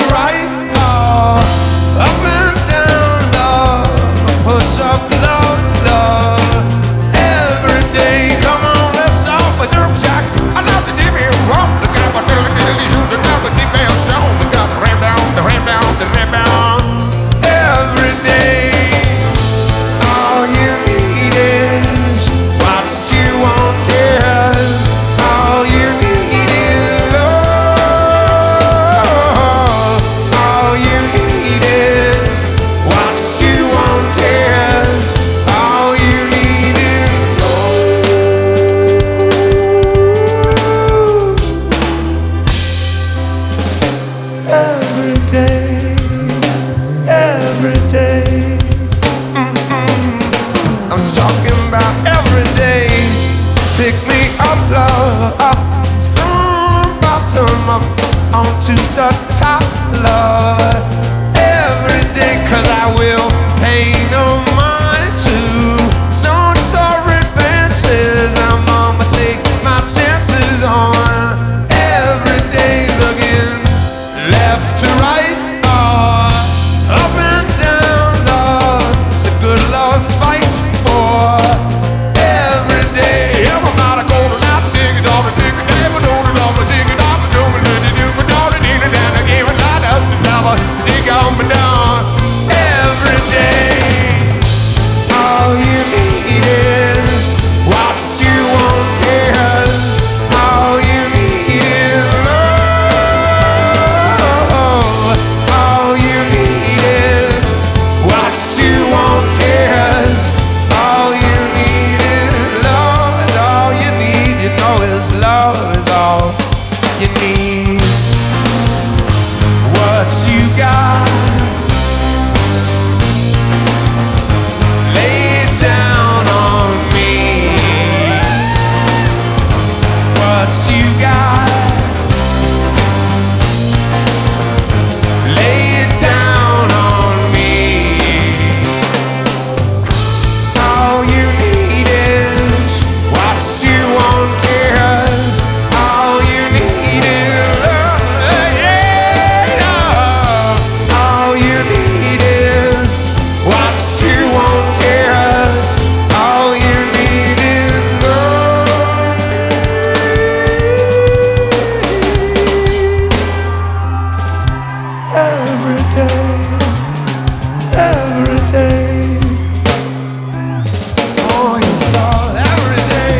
right, up and down, love, push up, love, love, every day. Come on, let's off with your jack. I love to give you rock. Look at what they're doing. You should have the deep air show. We got the ram down, the ram down, the ram down, every day. All you need is what you want is. All you need is love. All you need is what you want is. All you need is love. Every day, every day. I'm talking about every day. Pick me up, love, up from the bottom up onto the top, love. Every day, 'cause I will pay no mind to total advances. I'm gonna take my chances on every day, looking left to right, up and down, love. It's a good love fight for every day. Everybody going out, dig it off, dig it down, don't it off, dig it off, do it, do it, don't it, need it, and I gave it light up, never dig on me down every day. All you need is what you want is. All you need is love. All you need is what you want is. All you need is love. Is all you need. You know is love is all you need. What you got, lay it down on me. What you got, lay it down on me. All you need is what you want is. All you need is love, yeah, love. All you need is what you want is. All you need is love. Every day, every day. Oh, it's all every day.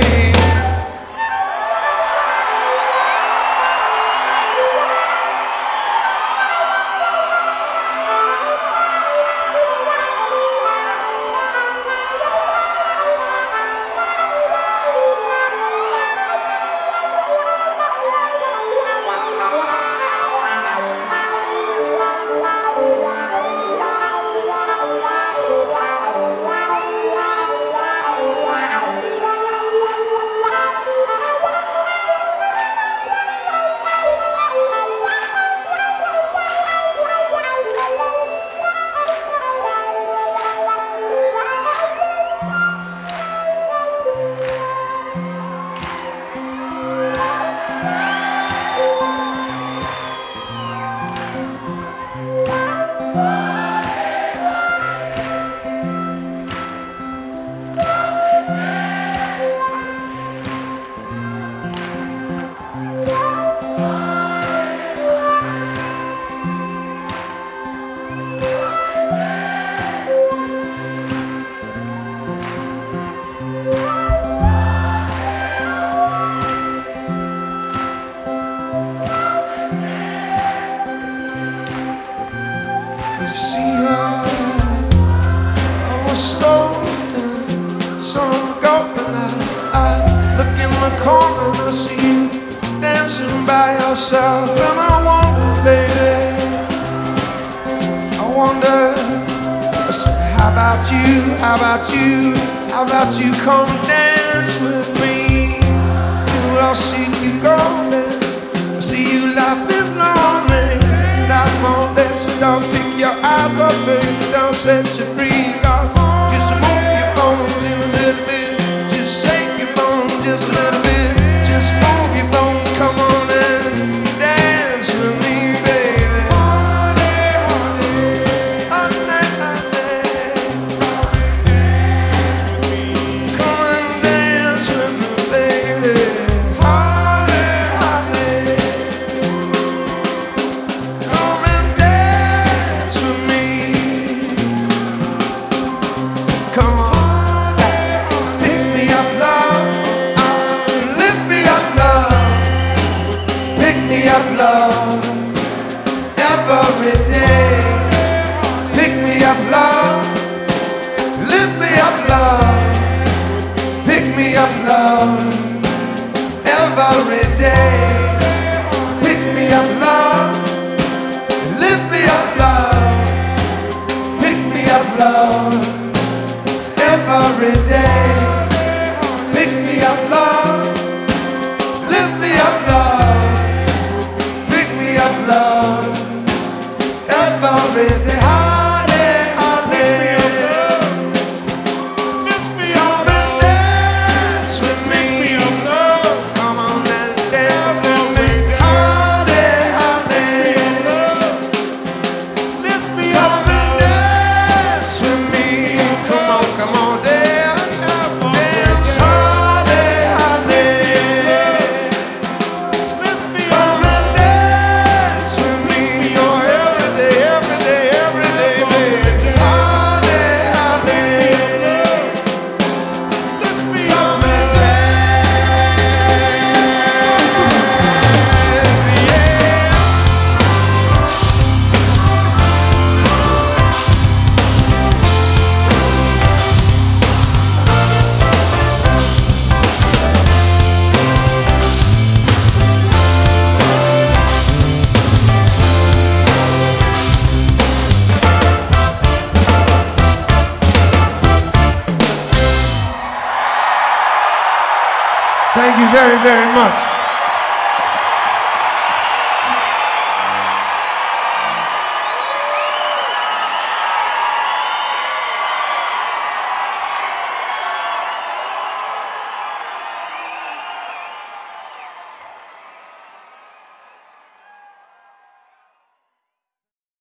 See, I was stolen, so I'm going. I look in the corner and I see you dancing by yourself, and I wonder, baby, I wonder. I said, how about you? How about you? How about you come dance with me? I'll see you going. I see you laughing lonely. Not more less, so don't pick your eyes up, baby. Don't set you free. Just move your bones in a little bit. Just shake your bones just a little bit. Just move your bones, come on and dance with me, baby. every day. Holiday, holiday. Come and dance with me. Come on and dance with me. Holiday, holiday. Come and dance with me. Come on, dance, dance. Holiday, holiday. Come and dance with me. Oh, every day, baby. Holiday, holiday. Come and dance, yeah. Thank you very, very much.